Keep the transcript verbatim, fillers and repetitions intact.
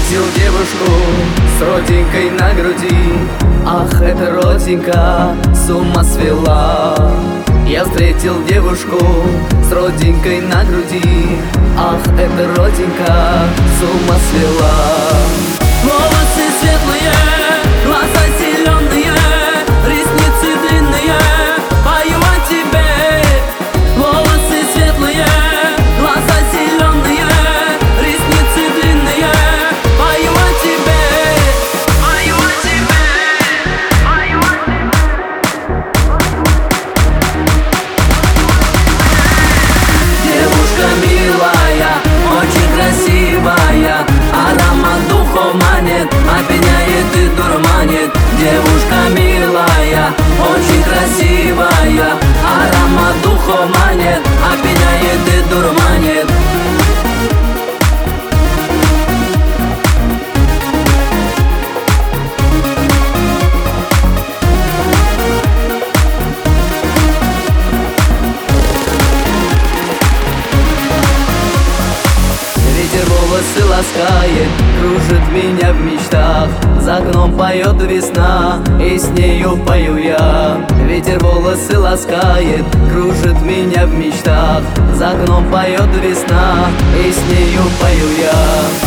встретил девушку с родинкой на груди. Ах, эта родинка с ума свела. Я встретил девушку с родинкой на груди. Ах, эта родинка с ума свела. Волосы светлые, глаза зеленые, ресницы длинные, пою о тебе. Волосы светлые, глаза зеленые, ресницы длинные, пою о тебе. Пою о тебе, пою о тебе. Девушка милая, очень красивая, аромат духов манит, опьяняет и дурманит. Девушка милая, очень красивая, аромат духов манит, опьяняет и дурманит. Ветер волосы ласкает, кружит меня в мечтах. За окном поет весна, и с нею пою я. Ветер волосы ласкает, кружит меня в мечтах. За окном поет весна, и с нею пою я.